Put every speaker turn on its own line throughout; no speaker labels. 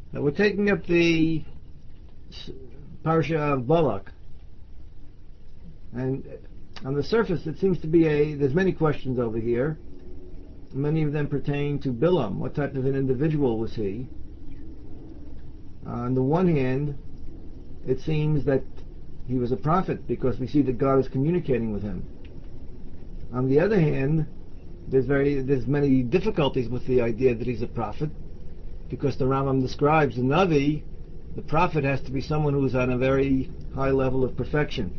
Now we're taking up the Parsha of Balak, and on the surface it seems to be there's many questions over here. Many of them pertain to Bilam. What type of an individual was he? On the one hand, it seems that he was a prophet because we see that God is communicating with him. On the other hand, there's many difficulties with the idea that he's a prophet, because the Rambam describes the Navi, the prophet has to be someone who is on a very high level of perfection.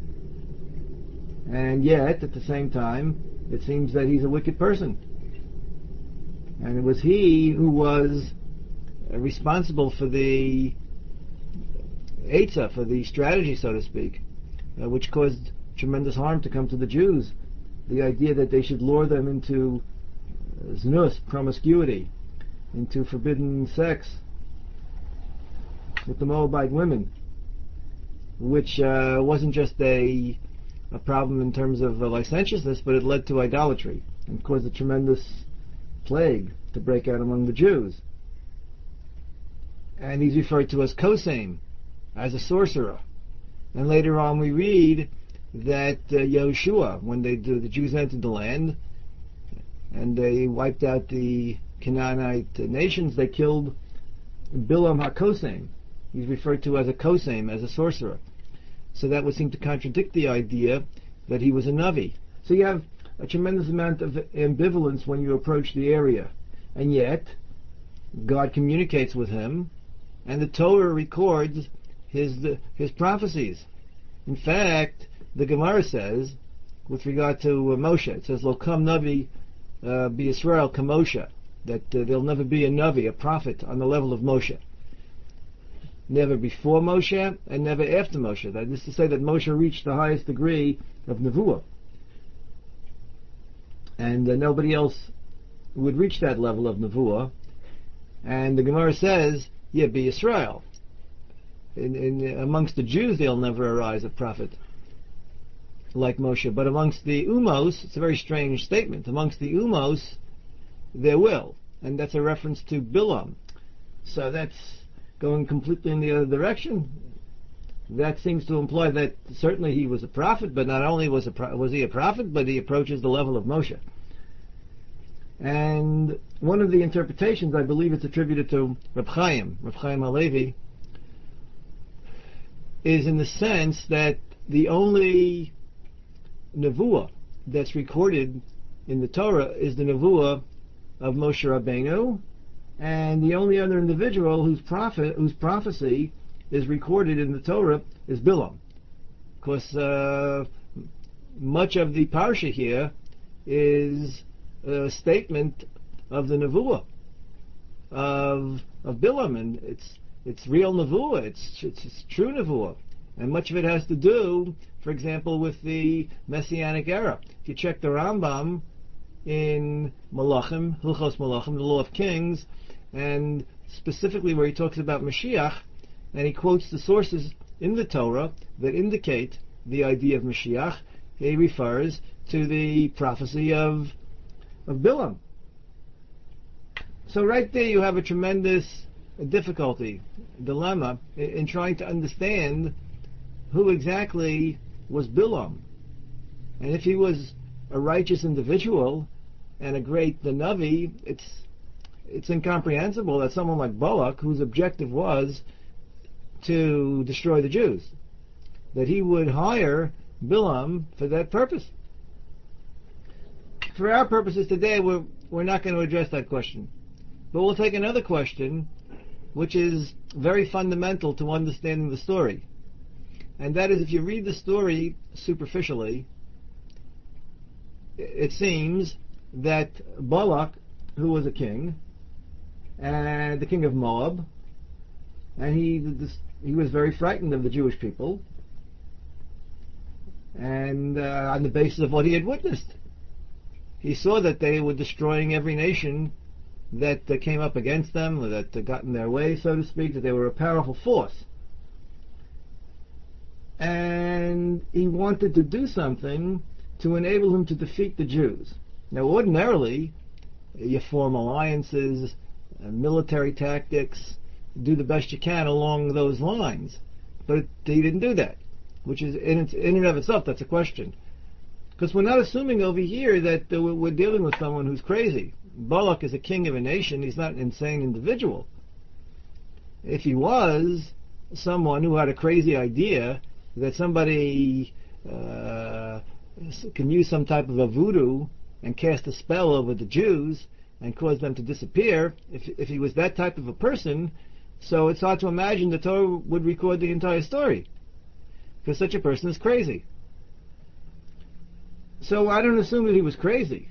And yet, at the same time, it seems that he's a wicked person. And it was he who was responsible for the Eitzah, for the strategy, so to speak, which caused tremendous harm to come to the Jews. The idea that they should lure them into znus, promiscuity, into forbidden sex with the Moabite women, which wasn't just a problem in terms of licentiousness, but it led to idolatry and caused a tremendous plague to break out among the Jews. And he's referred to as Kosam, as a sorcerer. And later on we read that Yehoshua, when the Jews entered the land and they wiped out the Canaanite nations, they killed Bilam HaKosam. He's referred to as a Kosam, as a sorcerer. So that would seem to contradict the idea that he was a Navi. So you have a tremendous amount of ambivalence when you approach the area. And yet, God communicates with him, and the Torah records his prophecies. In fact, the Gemara says, with regard to Moshe, it says, Lo kam Navi b'Yisrael kamoshe, that there'll never be a Navi, a prophet, on the level of Moshe. Never before Moshe, and never after Moshe. That is to say that Moshe reached the highest degree of Nevuah. And nobody else would reach that level of Nevuah. And the Gemara says, yeah, b'Yisrael. Amongst the Jews, there'll never arise a prophet like Moshe. But amongst the Umos, it's a very strange statement. Amongst the Umos, there will. And that's a reference to Bilam. So that's going completely in the other direction. That seems to imply that certainly he was a prophet, but not only was he a prophet, but he approaches the level of Moshe. And one of the interpretations, I believe it's attributed to Reb Chaim HaLevi, is in the sense that the only nevuah that's recorded in the Torah is the nevuah of Moshe Rabbeinu, and the only other individual whose prophecy is recorded in the Torah is Bilam. Because much of the parsha here is a statement of the nevuah of Bilam, and it's real nevuah, it's true nevuah, and much of it has to do, for example, with the Messianic era. If you check the Rambam in Malachim, Hilchos Malachim, the Law of Kings, and specifically where he talks about Mashiach, and he quotes the sources in the Torah that indicate the idea of Mashiach, he refers to the prophecy of Bilam. So right there you have a tremendous difficulty, dilemma, in trying to understand who exactly was Bilam. And if he was a righteous individual and a great Navi, it's incomprehensible that someone like Balak, whose objective was to destroy the Jews, that he would hire Bilam for that purpose. For our purposes today, we're not going to address that question. But we'll take another question, which is very fundamental to understanding the story. And that is, if you read the story superficially, it seems that Balak, who was a king, and the king of Moab, and he was very frightened of the Jewish people, and on the basis of what he had witnessed. He saw that they were destroying every nation that came up against them, or that got in their way, so to speak, that they were a powerful force. And he wanted to do something to enable him to defeat the Jews. Now, ordinarily, you form alliances, military tactics, do the best you can along those lines. But he didn't do that, which is in and of itself, that's a question. Because we're not assuming over here that we're dealing with someone who's crazy. Balak is a king of a nation. He's not an insane individual. If he was someone who had a crazy idea that somebody can use some type of a voodoo and cast a spell over the Jews and cause them to disappear, if he was that type of a person, so it's hard to imagine the Torah would record the entire story, because such a person is crazy. So I don't assume that he was crazy.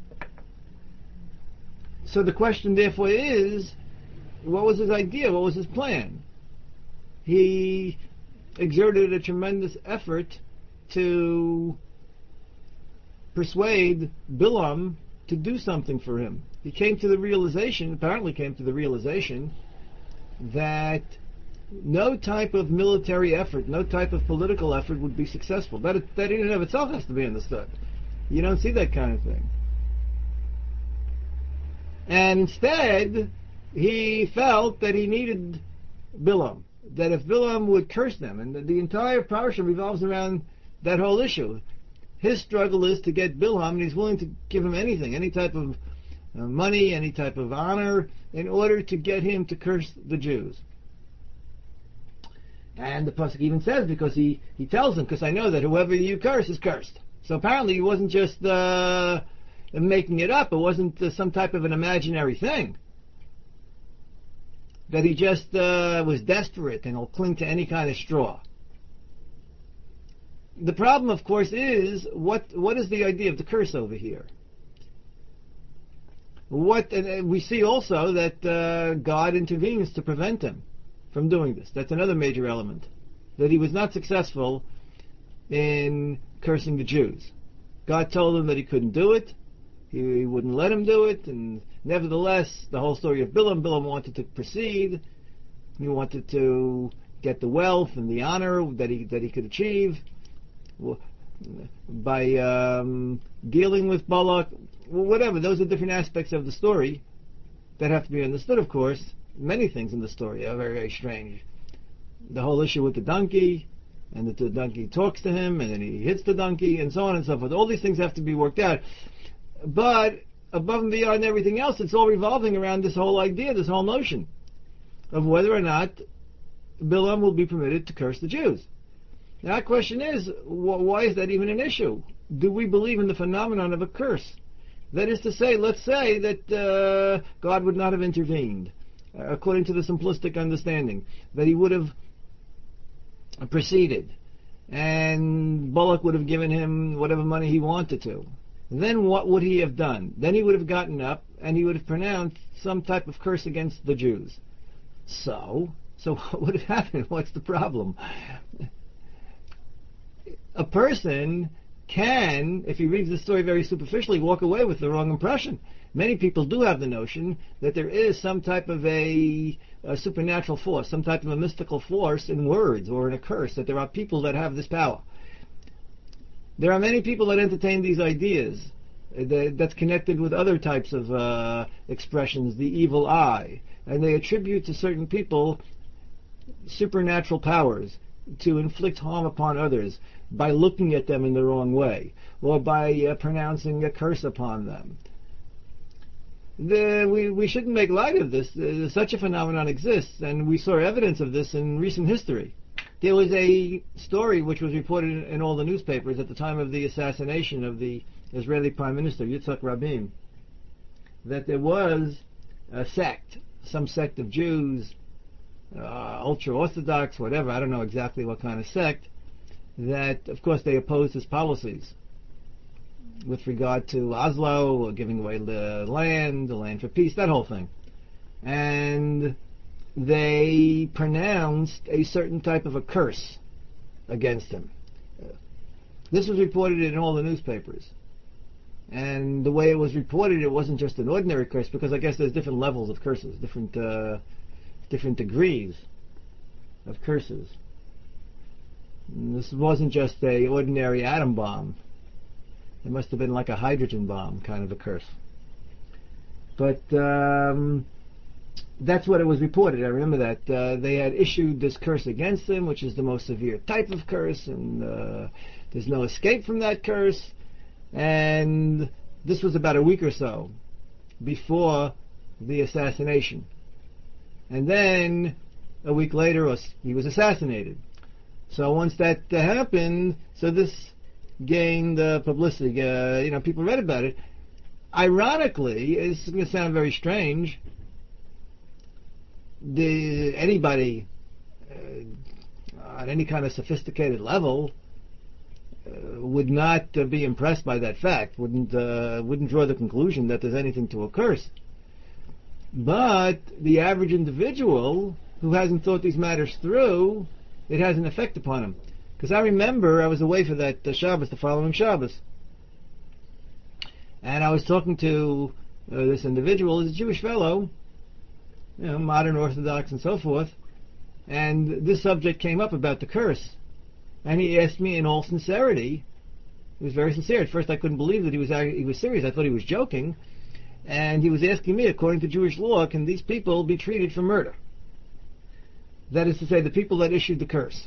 So the question therefore is, what was his idea? What was his plan? He exerted a tremendous effort to persuade Bilam to do something for him. He apparently came to the realization that no type of military effort, no type of political effort would be successful. That in and of itself has to be understood. You don't see that kind of thing. And instead, he felt that he needed Bilam. That if Bilam would curse them, and the entire parasha revolves around that whole issue. His struggle is to get Bilam, and he's willing to give him anything, any type of money, any type of honor, in order to get him to curse the Jews. And the pasuk even says, because he tells him, because I know that whoever you curse is cursed. So apparently he wasn't just making it up. It wasn't some type of an imaginary thing. That he just was desperate and will cling to any kind of straw. The problem, of course, is what is the idea of the curse over here? We see also that God intervenes to prevent him from doing this. That's another major element. That he was not successful in cursing the Jews. God told him that he couldn't do it. He wouldn't let him do it, and nevertheless, the whole story of Bilam wanted to proceed. He wanted to get the wealth and the honor that he could achieve by dealing with Balak. Whatever, those are different aspects of the story that have to be understood, of course. Many things in the story are very, very strange. The whole issue with the donkey, and that the donkey talks to him, and then he hits the donkey, and so on and so forth. All these things have to be worked out. But above and beyond everything else, it's all revolving around this whole idea, this whole notion of whether or not Bilam will be permitted to curse the Jews. Now, our question is, why is that even an issue? Do we believe in the phenomenon of a curse? That is to say, let's say that God would not have intervened, according to the simplistic understanding, that he would have proceeded, and Balak would have given him whatever money he wanted to. Then what would he have done? Then he would have gotten up and he would have pronounced some type of curse against the Jews. So what would have happened? What's the problem? A person can, if he reads the story very superficially, walk away with the wrong impression. Many people do have the notion that there is some type of a supernatural force, some type of a mystical force in words or in a curse, that there are people that have this power. There are many people that entertain these ideas that's connected with other types of expressions, the evil eye, and they attribute to certain people supernatural powers to inflict harm upon others by looking at them in the wrong way, or by pronouncing a curse upon them. We shouldn't make light of this. Such a phenomenon exists, and we saw evidence of this in recent history. There was a story which was reported in all the newspapers at the time of the assassination of the Israeli Prime Minister, Yitzhak Rabin, that there was a sect, some sect of Jews, ultra-Orthodox, whatever, I don't know exactly what kind of sect, that, of course, they opposed his policies with regard to Oslo, giving away the land for peace, that whole thing. And they pronounced a certain type of a curse against him. This was reported in all the newspapers. And the way it was reported, it wasn't just an ordinary curse, because I guess there's different levels of curses, different degrees of curses. And this wasn't just a ordinary atom bomb. It must have been like a hydrogen bomb kind of a curse. But That's what it was reported. I remember that they had issued this curse against him, which is the most severe type of curse, and there's no escape from that curse. And this was about a week or so before the assassination. And then a week later, he was assassinated. So once that happened, so this gained publicity. People read about it. Ironically, it's going to sound very strange. Anybody on any kind of sophisticated level would not be impressed by that fact. Wouldn't draw the conclusion that there's anything to a curse. But the average individual who hasn't thought these matters through, it has an effect upon him. Because I remember I was away for that Shabbos, the following Shabbos, and I was talking to this individual. He's a Jewish fellow, modern Orthodox and so forth, and this subject came up about the curse, and he asked me in all sincerity. He was very sincere. At first I couldn't believe that he was serious. I thought he was joking, and he was asking me, according to Jewish law, can these people be treated for murder? That is to say, the people that issued the curse.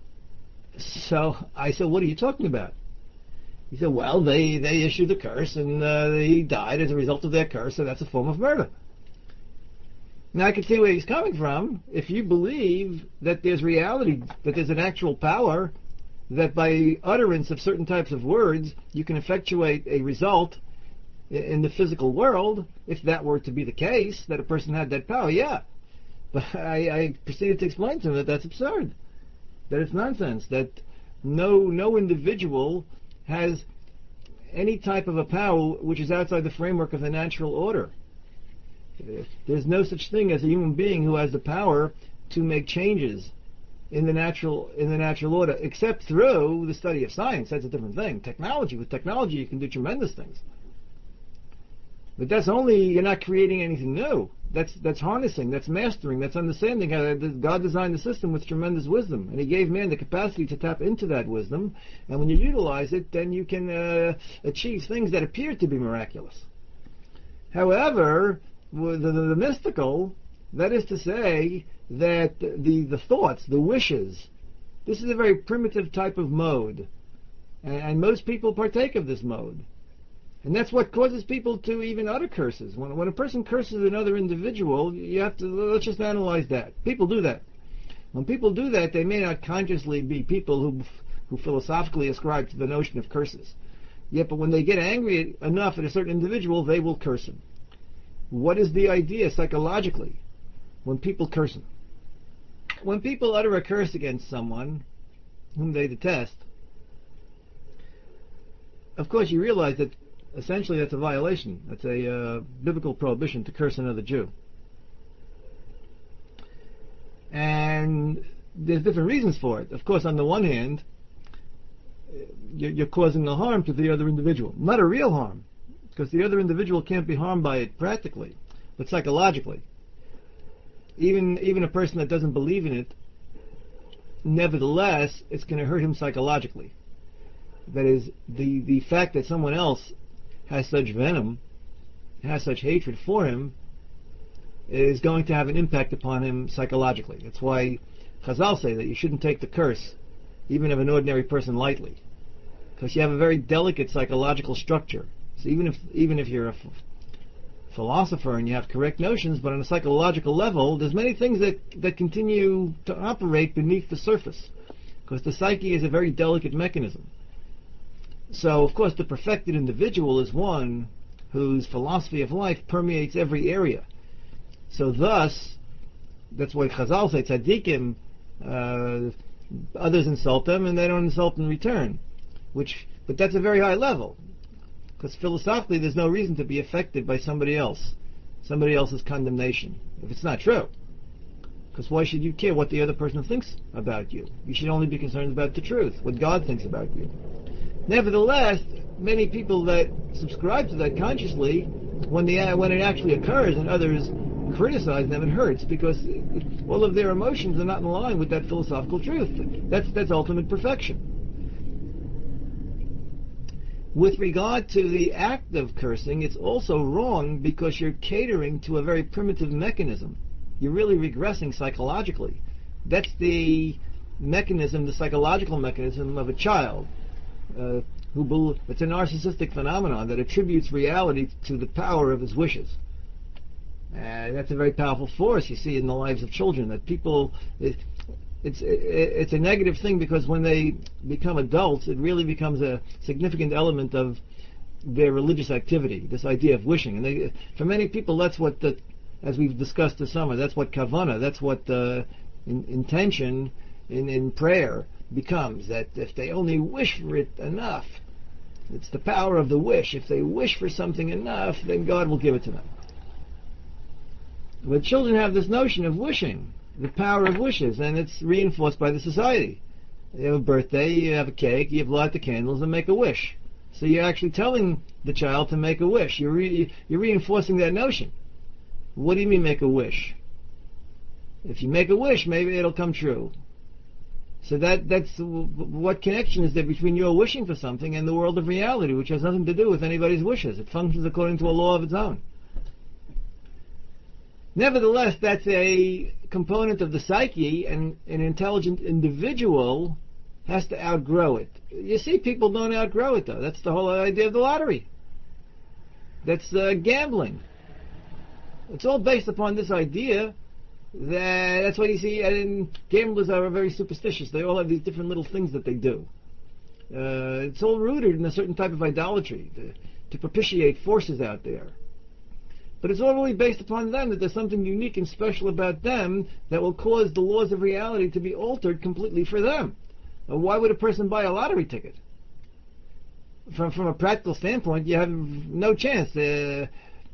So I said, what are you talking about? He said, well, they issued the curse, and he died as a result of their curse, so that's a form of murder. Now I can see where he's coming from. If you believe that there's reality, that there's an actual power, that by utterance of certain types of words, you can effectuate a result in the physical world, if that were to be the case, that a person had that power, yeah. But I proceeded to explain to him that that's absurd, that it's nonsense, that no individual has any type of a power which is outside the framework of the natural order. There's no such thing as a human being who has the power to make changes in the natural order, except through the study of science. That's a different thing. With technology you can do tremendous things. But that's only, you're not creating anything new. That's harnessing, that's mastering, that's understanding how God designed the system with tremendous wisdom, and He gave man the capacity to tap into that wisdom, and when you utilize it, then you can achieve things that appear to be miraculous. However, the mystical, that is to say, that the thoughts, the wishes, this is a very primitive type of mode, and most people partake of this mode. And that's what causes people to even utter curses. When a person curses another individual, you have to, let's just analyze that. People do that. When people do that, they may not consciously be people who philosophically ascribe to the notion of curses. Yet, but when they get angry enough at a certain individual, they will curse him. What is the idea psychologically when people curse him? When people utter a curse against someone whom they detest, of course you realize that essentially that's a violation. That's a biblical prohibition to curse another Jew. And there's different reasons for it. Of course, on the one hand, you're causing a harm to the other individual. Not a real harm, because the other individual can't be harmed by it practically, but psychologically. Even a person that doesn't believe in it, nevertheless, it's going to hurt him psychologically. That is, the fact that someone else has such venom, has such hatred for him, is going to have an impact upon him psychologically. That's why Chazal say that you shouldn't take the curse, even of an ordinary person, lightly, because you have a very delicate psychological structure. So even if you're a philosopher and you have correct notions, but on a psychological level, there's many things that continue to operate beneath the surface, because the psyche is a very delicate mechanism. So, of course, the perfected individual is one whose philosophy of life permeates every area. So thus, that's why Chazal say, tzaddikim, others insult them and they don't insult in return. But that's a very high level, because philosophically there's no reason to be affected by somebody else's condemnation, if it's not true. Because why should you care what the other person thinks about you? You should only be concerned about the truth, what God thinks about you. Nevertheless, many people that subscribe to that consciously, when it actually occurs and others criticize them, it hurts, because all of their emotions are not in line with that philosophical truth. That's ultimate perfection. With regard to the act of cursing, it's also wrong because you're catering to a very primitive mechanism. you're really regressing psychologically. That's the mechanism, the psychological mechanism of a child. It's a narcissistic phenomenon that attributes reality to the power of his wishes. And that's a very powerful force you see in the lives of children, that people, it's a negative thing, because when they become adults, it really becomes a significant element of their religious activity, this idea of wishing. And for many people, that's what, as we've discussed this summer, that's what kavanah, that's what intention in prayer becomes, that if they only wish for it enough, it's the power of the wish. If they wish for something enough, then God will give it to them. But children have this notion of wishing, the power of wishes, and it's reinforced by the society. You have a birthday, you have a cake, you light the candles and make a wish. So you're actually telling the child to make a wish. You're reinforcing that notion. What do you mean make a wish? If you make a wish, maybe it'll come true. So that's what connection is there between your wishing for something and the world of reality, which has nothing to do with anybody's wishes. It functions according to a law of its own. Nevertheless, that's a component of the psyche, and an intelligent individual has to outgrow it. You see, people don't outgrow it, though. That's the whole idea of the lottery. That's gambling. It's all based upon this idea that's why you see, and gamblers are very superstitious. They all have these different little things that they do. It's all rooted in a certain type of idolatry to propitiate forces out there. But it's all really based upon them, that there's something unique and special about them that will cause the laws of reality to be altered completely for them. Why would a person buy a lottery ticket? From a practical standpoint, you have no chance. Other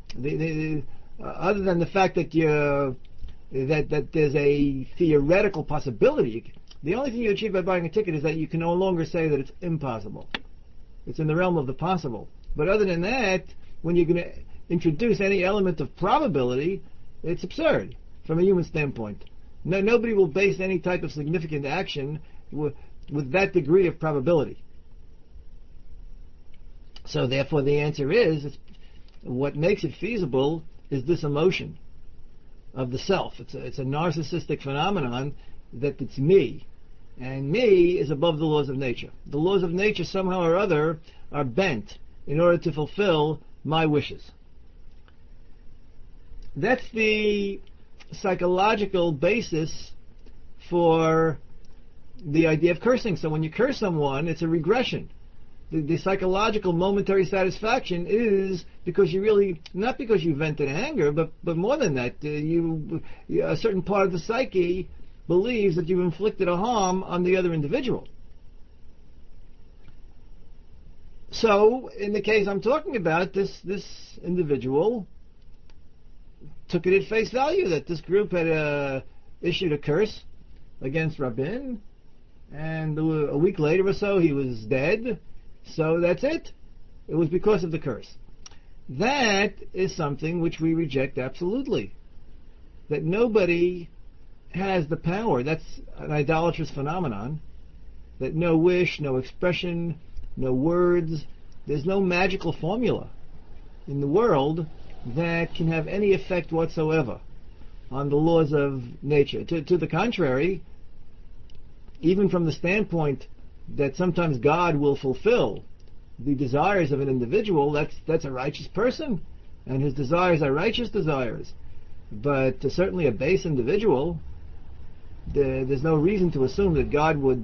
than the fact that that there's a theoretical possibility. The only thing you achieve by buying a ticket is that you can no longer say that it's impossible. It's in the realm of the possible. But other than that, when you're going to introduce any element of probability, it's absurd from a human standpoint. Nobody will base any type of significant action with that degree of probability. So therefore the answer is, what makes it feasible is this emotion of the self. It's a narcissistic phenomenon that it's me. And me is above the laws of nature. The laws of nature somehow or other are bent in order to fulfill my wishes. That's the psychological basis for the idea of cursing. So when you curse someone, it's a regression. The psychological momentary satisfaction is because you really, not because you vented anger, but more than that, a certain part of the psyche believes that you've inflicted a harm on the other individual. So, in the case I'm talking about, this individual took it at face value that this group had issued a curse against Rabin, and a week later or so he was dead. So that's it. It was because of the curse. That is something which we reject absolutely. That nobody has the power. That's an idolatrous phenomenon. That no wish, no expression, no words, there's no magical formula in the world that can have any effect whatsoever on the laws of nature. To the contrary, even from the standpoint that sometimes God will fulfill the desires of an individual, that's a righteous person, and his desires are righteous desires. But certainly a base individual, there's no reason to assume that God would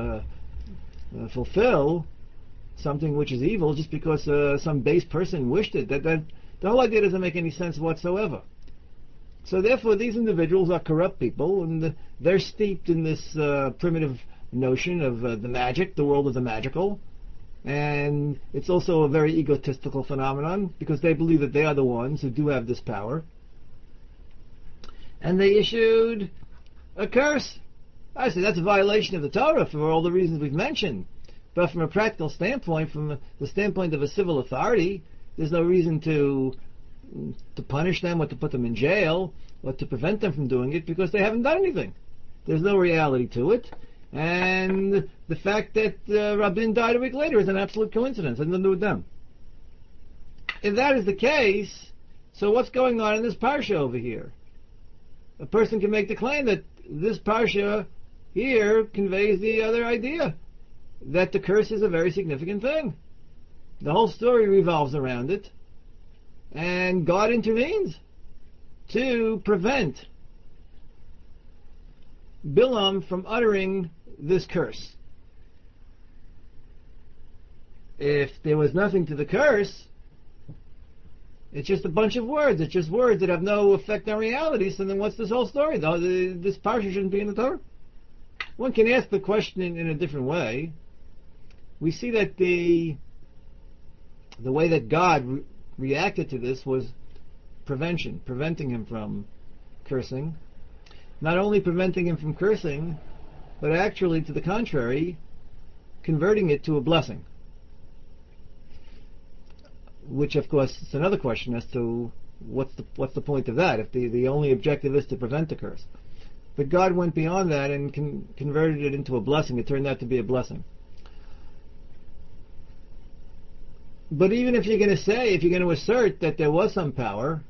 fulfill something which is evil just because some base person wished it. The whole idea doesn't make any sense whatsoever. So therefore these individuals are corrupt people, and they're steeped in this primitive notion of the magic, the world of the magical, and it's also a very egotistical phenomenon because they believe that they are the ones who do have this power. And they issued a curse. I say that's a violation of the Torah for all the reasons we've mentioned. But from a practical standpoint, from the standpoint of a civil authority, there's no reason to punish them or to put them in jail or to prevent them from doing it because they haven't done anything. There's no reality to it. And the fact that Rabin died a week later is an absolute coincidence. It has nothing to do with them. If that is the case, so what's going on in this parsha over here? a person can make the claim that this parsha here conveys the other idea, that the curse is a very significant thing. The whole story revolves around it, and God intervenes to prevent Bilam from uttering this curse. If there was nothing to the curse, it's just a bunch of words. It's just words that have no effect on reality. So then what's this whole story? This parsha shouldn't be in the Torah. One can ask the question in a different way. We see that the way that God reacted to this was preventing him from cursing. Not only preventing him from cursing, but actually, to the contrary, converting it to a blessing. Which, of course, is another question as to what's the point of that, if the only objective is to prevent the curse. But God went beyond that and converted it into a blessing. It turned out to be a blessing. But even if you're going to assert that there was some power,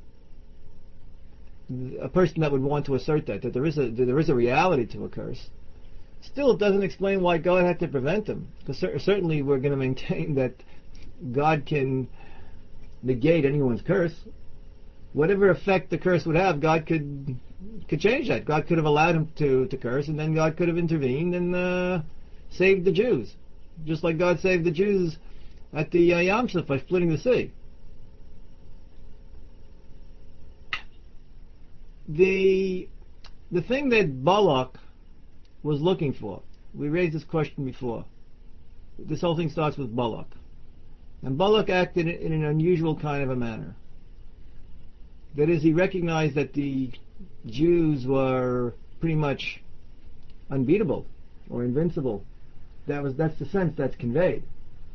a person that would want to assert that there is a reality to a curse, still it doesn't explain why God had to prevent him. Because certainly we're going to maintain that God can negate anyone's curse. Whatever effect the curse would have, God could change that. God could have allowed him to curse, and then God could have intervened and saved the Jews, just like God saved the Jews at the Yam Suf by splitting the sea. The thing that Balak was looking for, we raised this question before. This whole thing starts with Balak. And Balak acted in an unusual kind of a manner. That is, he recognized that the Jews were pretty much unbeatable or invincible. That's the sense that's conveyed.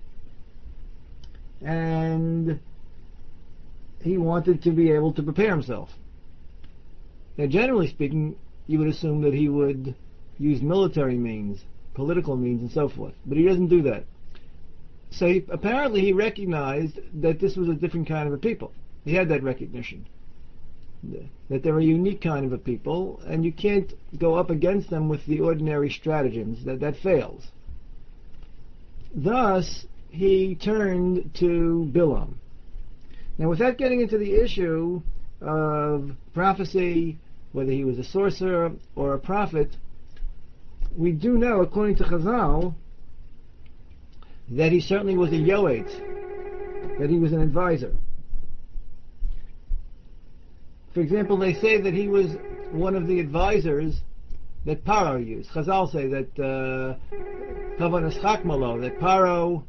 And he wanted to be able to prepare himself. Now, generally speaking, you would assume that he would use military means, political means, and so forth. But he doesn't do that. So apparently he recognized that this was a different kind of a people. He had that recognition. That they're a unique kind of a people, and you can't go up against them with the ordinary stratagems. That fails. Thus, he turned to Bilam. Now, without getting into the issue of prophecy, whether he was a sorcerer or a prophet, we do know, according to Chazal, that he certainly was a yoetz, that he was an advisor. For example, they say that he was one of the advisors that Paro used. Chazal say that Kavanas Chakmalo, that Paro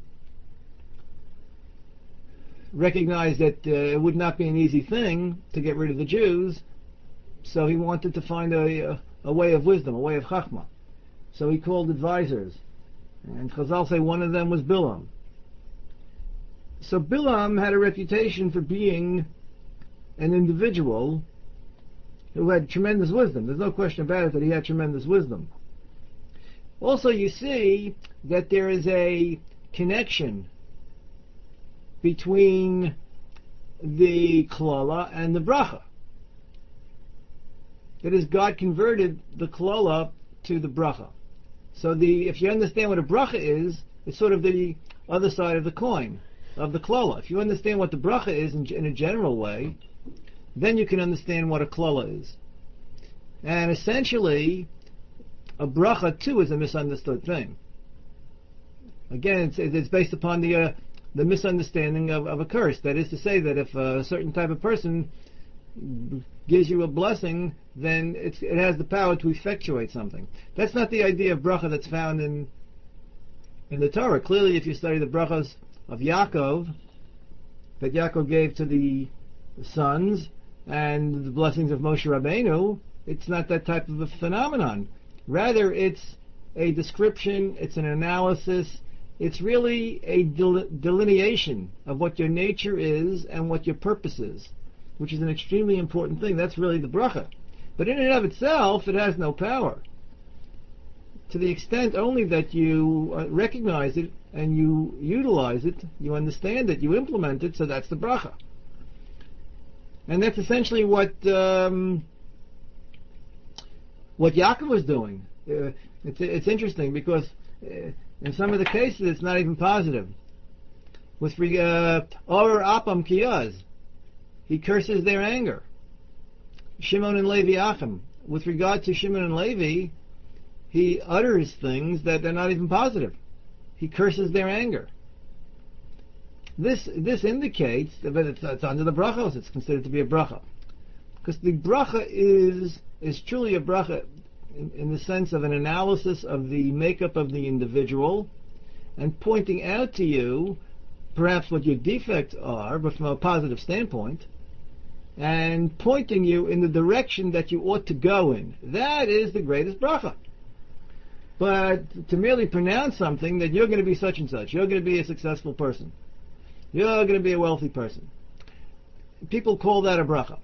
recognized that it would not be an easy thing to get rid of the Jews, so he wanted to find a way of wisdom, a way of Chachma. So he called advisors. And Chazal say one of them was Bilam. So Bilam had a reputation for being an individual who had tremendous wisdom. There's no question about it that he had tremendous wisdom. Also, you see that there is a connection between the klala and the bracha. That is, God converted the klala to the bracha. So if you understand what a bracha is, it's sort of the other side of the coin, of the klala. If you understand what the bracha is in a general way, then you can understand what a klala is. And essentially, a bracha too is a misunderstood thing. Again, it's based upon the misunderstanding of a curse. That is to say that if a certain type of person gives you a blessing, then it has the power to effectuate something. That's not the idea of bracha that's found in the Torah. Clearly, if you study the brachas of Yaakov, that Yaakov gave to the sons, and the blessings of Moshe Rabbeinu, it's not that type of a phenomenon. Rather, it's a description, it's an analysis, it's really a delineation of what your nature is and what your purpose is, which is an extremely important thing. That's really the bracha. But in and of itself, it has no power. To the extent only that you recognize it and you utilize it, you understand it, you implement it, so that's the bracha. And that's essentially what what Yaakov was doing. It's interesting because in some of the cases it's not even positive. With Or Apam Kiyaz, he curses their anger. Shimon and Levi Achim, with regard to Shimon and Levi, he utters things that are not even positive. He curses their anger. This indicates that it's under the brachos. It's considered to be a bracha, because the bracha is truly a bracha in the sense of an analysis of the makeup of the individual and pointing out to you perhaps what your defects are, but from a positive standpoint, and pointing you in the direction that you ought to go in. That is the greatest bracha. But to merely pronounce something that you're going to be such and such, you're going to be a successful person, you're going to be a wealthy person, people call that a bracha.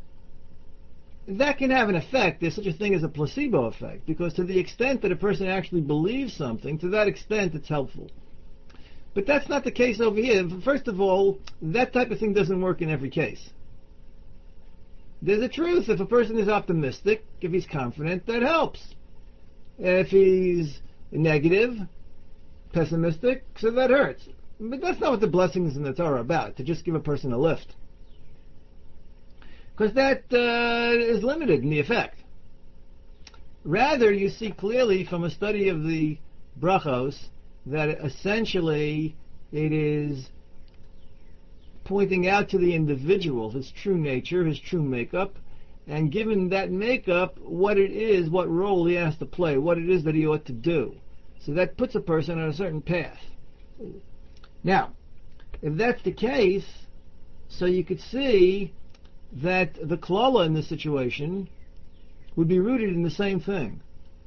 That can have an effect. There's such a thing as a placebo effect, because to the extent that a person actually believes something, to that extent it's helpful. But that's not the case over here. First of all, that type of thing doesn't work in every case. There's a truth. If a person is optimistic, if he's confident, that helps. If he's negative, pessimistic, so that hurts. But that's not what the blessings in the Torah are about, to just give a person a lift. Because that is limited in the effect. Rather, you see clearly from a study of the brachos that essentially it is pointing out to the individual his true nature, his true makeup, and given that makeup what it is, what role he has to play, what it is that he ought to do. So that puts a person on a certain path. Now, if that's the case, so you could see that the klala in this situation would be rooted in the same thing.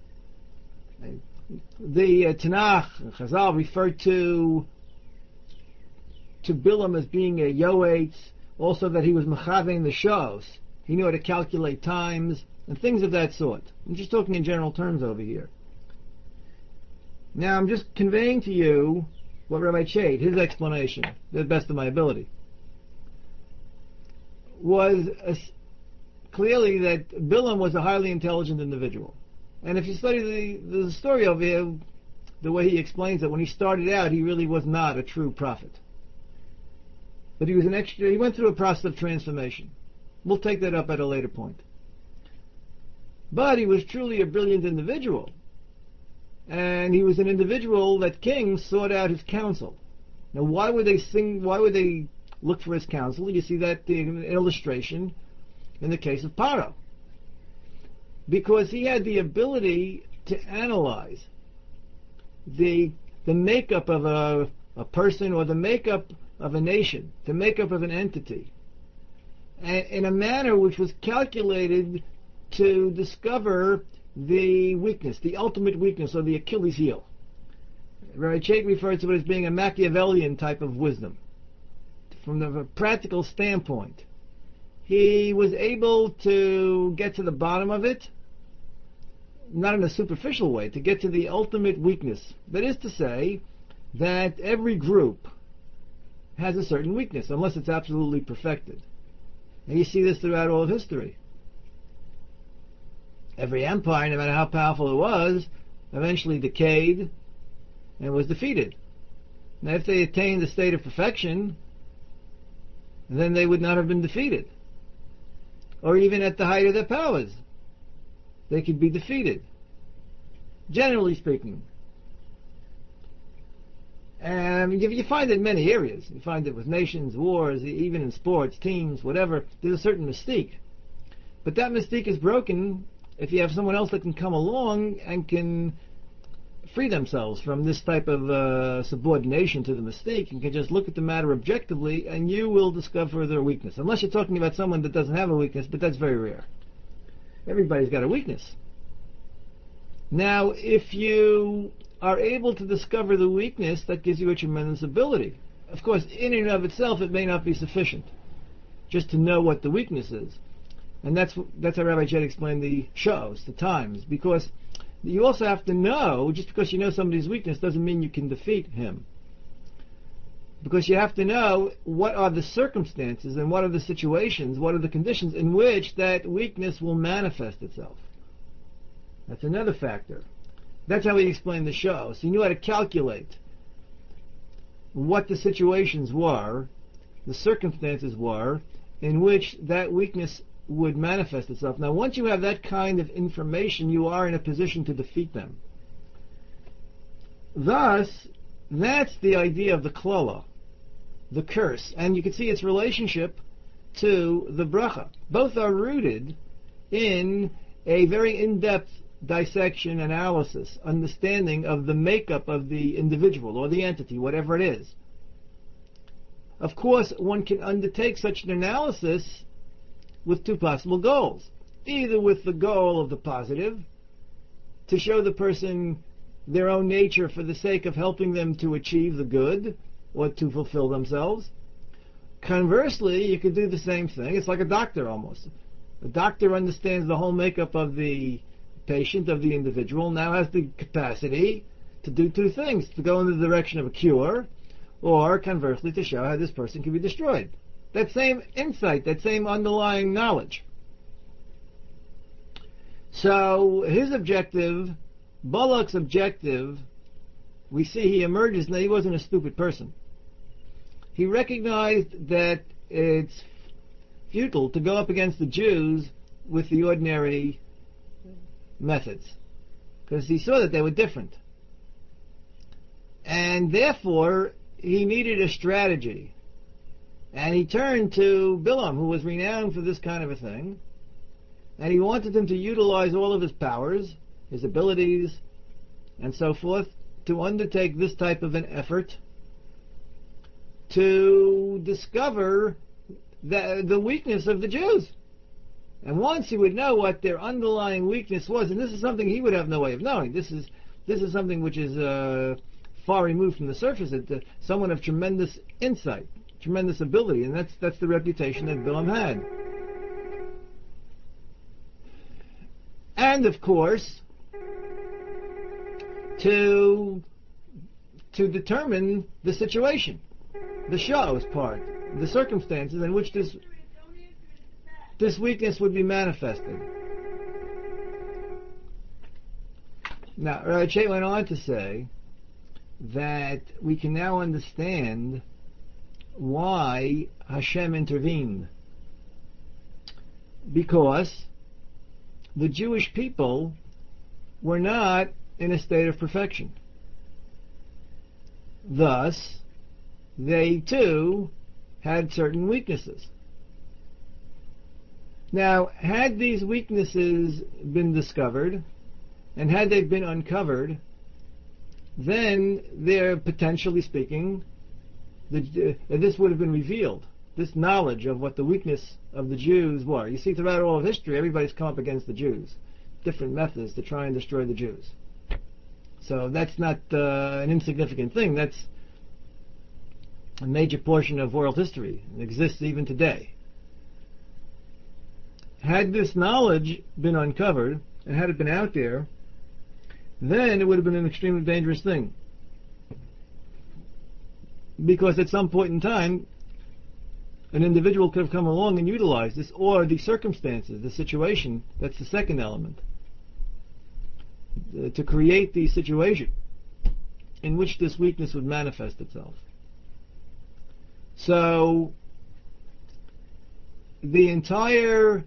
The Tanakh, Chazal, referred to Bilam as being a yoetz, also that he was mechavein the shows. He knew how to calculate times, and things of that sort. I'm just talking in general terms over here. Now I'm just conveying to you what Rabbi Chait, his explanation, to the best of my ability, was clearly that Bilam was a highly intelligent individual. And if you study the story over here, the way he explains it, when he started out, he really was not a true prophet. But he was he went through a process of transformation. We'll take that up at a later point. But he was truly a brilliant individual. And he was an individual that kings sought out his counsel. Now why would they look for his counsel? You see that in illustration in the case of Paro. Because he had the ability to analyze the makeup of a person, or the makeup of a nation, the makeup of an entity, in a manner which was calculated to discover the weakness, the ultimate weakness, or the Achilles heel. Rabbi Chait refers to it as being a Machiavellian type of wisdom. From the practical standpoint, he was able to get to the bottom of it, not in a superficial way, to get to the ultimate weakness. That is to say, that every group has a certain weakness, unless it's absolutely perfected. And you see this throughout all of history. Every empire, no matter how powerful it was, eventually decayed and was defeated. Now, if they attained the state of perfection, then they would not have been defeated. Or even at the height of their powers, they could be defeated, generally speaking. And you find it in many areas. You find it with nations, wars, even in sports, teams, whatever. There's a certain mystique. But that mystique is broken if you have someone else that can come along and can free themselves from this type of subordination to the mystique, and can just look at the matter objectively, and you will discover their weakness. Unless you're talking about someone that doesn't have a weakness, but that's very rare. Everybody's got a weakness. Now, if you are able to discover the weakness, that gives you a tremendous ability. Of course, in and of itself, it may not be sufficient just to know what the weakness is. And that's how Rabbi Chait explained the shows, the times, because you also have to know, just because you know somebody's weakness doesn't mean you can defeat him. Because you have to know what are the circumstances and what are the situations, what are the conditions in which that weakness will manifest itself. That's another factor. That's how he explained the show. So he knew how to calculate what the situations were, the circumstances were, in which that weakness would manifest itself. Now, once you have that kind of information, you are in a position to defeat them. Thus, that's the idea of the klala, the curse. And you can see its relationship to the bracha. Both are rooted in a very in-depth dissection, analysis, understanding of the makeup of the individual or the entity, whatever it is. Of course, one can undertake such an analysis with two possible goals. Either with the goal of the positive, to show the person their own nature for the sake of helping them to achieve the good or to fulfill themselves. Conversely, you could do the same thing. It's like a doctor almost. A doctor understands the whole makeup of the patient, of the individual, now has the capacity to do two things: to go in the direction of a cure, or conversely to show how this person can be destroyed. That same insight, that same underlying knowledge. So his objective, Balak's objective, we see he emerges. Now, he wasn't a stupid person. He recognized that it's futile to go up against the Jews with the ordinary methods, because he saw that they were different. And therefore, he needed a strategy. And he turned to Bilam, who was renowned for this kind of a thing, and he wanted him to utilize all of his powers, his abilities, and so forth, to undertake this type of an effort to discover the weakness of the Jews. And once he would know what their underlying weakness was, and this is something he would have no way of knowing. This is something which is far removed from the surface. Someone of tremendous insight, tremendous ability, and that's the reputation that Bilam had. And of course, to determine the situation, the show's part, the circumstances in which this weakness would be manifested. Now, Rashi went on to say that we can now understand why Hashem intervened. Because the Jewish people were not in a state of perfection. Thus, they too had certain weaknesses. Now, had these weaknesses been discovered, and had they been uncovered, then they're, potentially speaking, this would have been revealed. This knowledge of what the weakness of the Jews were. You see, throughout all of history, everybody's come up against the Jews. Different methods to try and destroy the Jews. So that's not an insignificant thing. That's a major portion of world history. It exists even today. Had this knowledge been uncovered, and had it been out there, then it would have been an extremely dangerous thing. Because at some point in time, an individual could have come along and utilized this, or the circumstances, the situation, that's the second element, to create the situation in which this weakness would manifest itself. So, the entire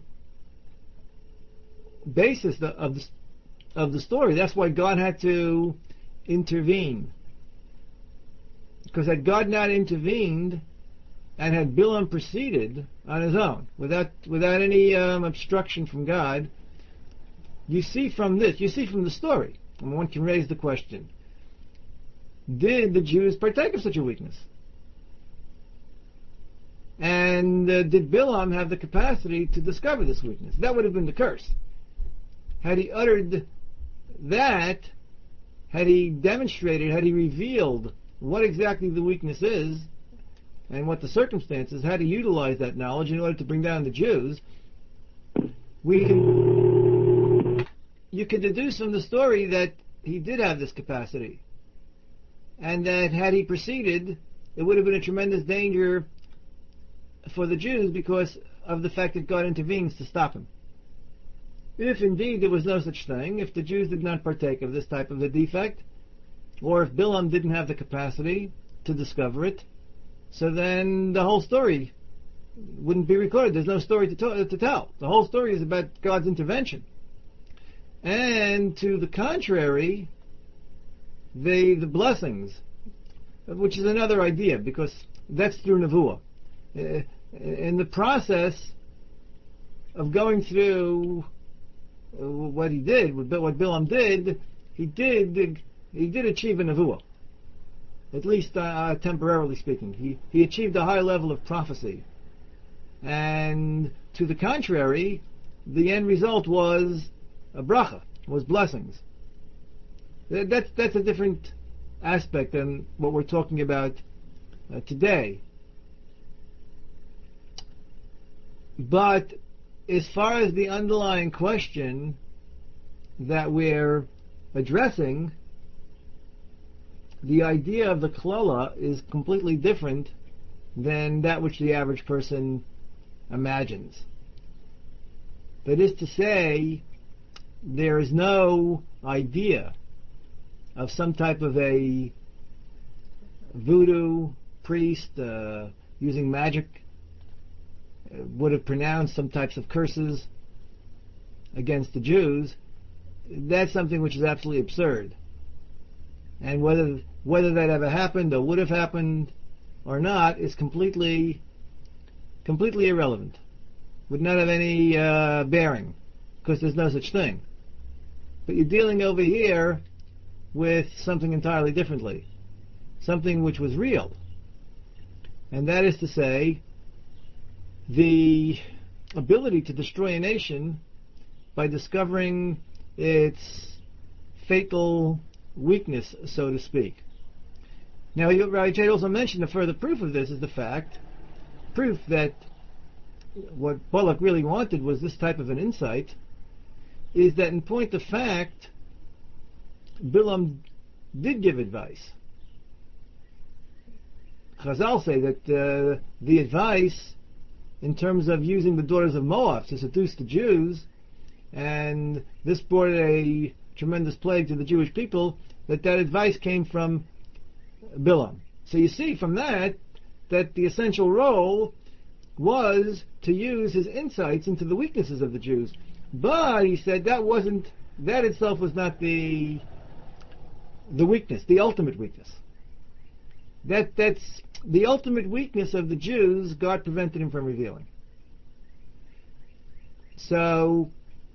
basis of the story, that's why God had to intervene. Because had God not intervened, and had Bilam proceeded on his own, without any obstruction from God, you see from the story, and one can raise the question, did the Jews partake of such a weakness? And did Bilam have the capacity to discover this weakness? That would have been the curse. Had he uttered that, had he demonstrated, had he revealed what exactly the weakness is, and what the circumstances, how to utilize that knowledge in order to bring down the Jews, you can deduce from the story that he did have this capacity, and that had he proceeded, it would have been a tremendous danger for the Jews because of the fact that God intervenes to stop him. if indeed there was no such thing, if the Jews did not partake of this type of a defect, or if Bilam didn't have the capacity to discover it, so then the whole story wouldn't be recorded. There's no story to tell. The whole story is about God's intervention. And to the contrary, the blessings, which is another idea, because that's through Nevuah. In the process of going through what he did, what Bilam did, he did achieve a Nevuah. At least temporarily speaking. He achieved a high level of prophecy. And to the contrary, the end result was a bracha, was blessings. That's a different aspect than what we're talking about today. But as far as the underlying question that we're addressing, the idea of the klala is completely different than that which the average person imagines. That is to say, there is no idea of some type of a voodoo priest using magic would have pronounced some types of curses against the Jews. That's something which is absolutely absurd. And whether that ever happened or would have happened or not is completely irrelevant. Would not have any bearing, because there's no such thing. But you're dealing over here with something entirely differently, something which was real. And that is to say, the ability to destroy a nation by discovering its fatal weakness, so to speak. Now, Rabbi Jade also mentioned a further proof of this is proof that what Balak really wanted was this type of an insight, is that in point of fact, Bilam did give advice. Chazal say that the advice in terms of using the daughters of Moab to seduce the Jews, and this brought a tremendous plague to the Jewish people, that advice came from Bilam. So you see from that the essential role was to use his insights into the weaknesses of the Jews. But he said that itself was not the weakness, the ultimate weakness. That's the ultimate weakness of the Jews, God prevented him from revealing. So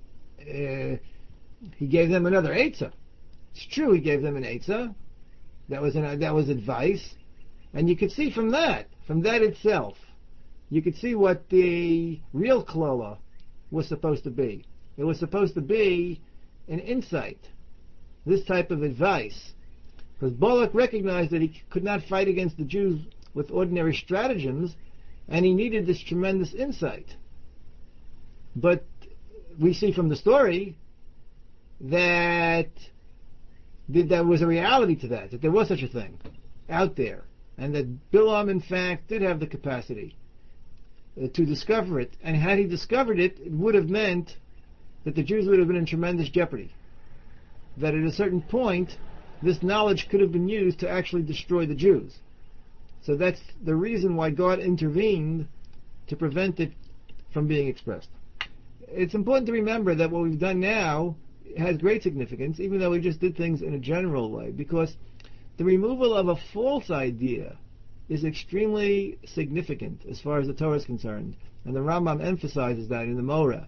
he gave them another Eitzah. It's true, he gave them an Eitzah. That was advice. And you could see from that itself, you could see what the real Klola was supposed to be. It was supposed to be an insight, this type of advice. Because Balak recognized that he could not fight against the Jews with ordinary stratagems, and he needed this tremendous insight. But we see from the story that there was a reality to that there was such a thing out there, and that Bilam, in fact, did have the capacity to discover it. And had he discovered it, it would have meant that the Jews would have been in tremendous jeopardy. That at a certain point, this knowledge could have been used to actually destroy the Jews. So that's the reason why God intervened to prevent it from being expressed. It's important to remember that what we've done now has great significance, even though we just did things in a general way, because the removal of a false idea is extremely significant as far as the Torah is concerned, and the Rambam emphasizes that in the Moreh.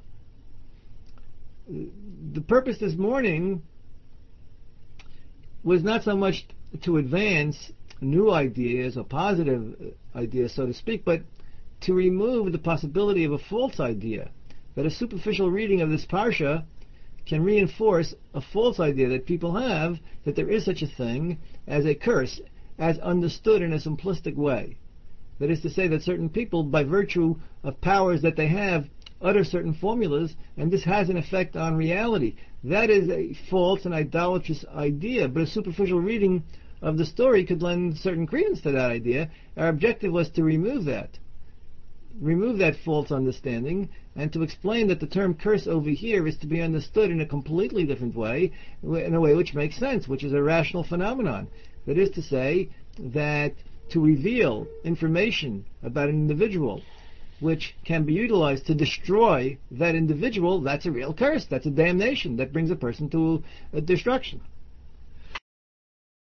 The purpose this morning was not so much to advance new ideas or positive ideas, so to speak, but to remove the possibility of a false idea, that a superficial reading of this parsha can reinforce a false idea that people have that there is such a thing as a curse, as understood in a simplistic way. That is to say that certain people, by virtue of powers that they have, utter certain formulas, and this has an effect on reality. That is a false and idolatrous idea, but a superficial reading of the story could lend certain credence to that idea. Our objective was to remove that false understanding, and to explain that the term curse over here is to be understood in a completely different way, in a way which makes sense, which is a rational phenomenon. That is to say, that to reveal information about an individual which can be utilized to destroy that individual, that's a real curse, that's a damnation, that brings a person to destruction.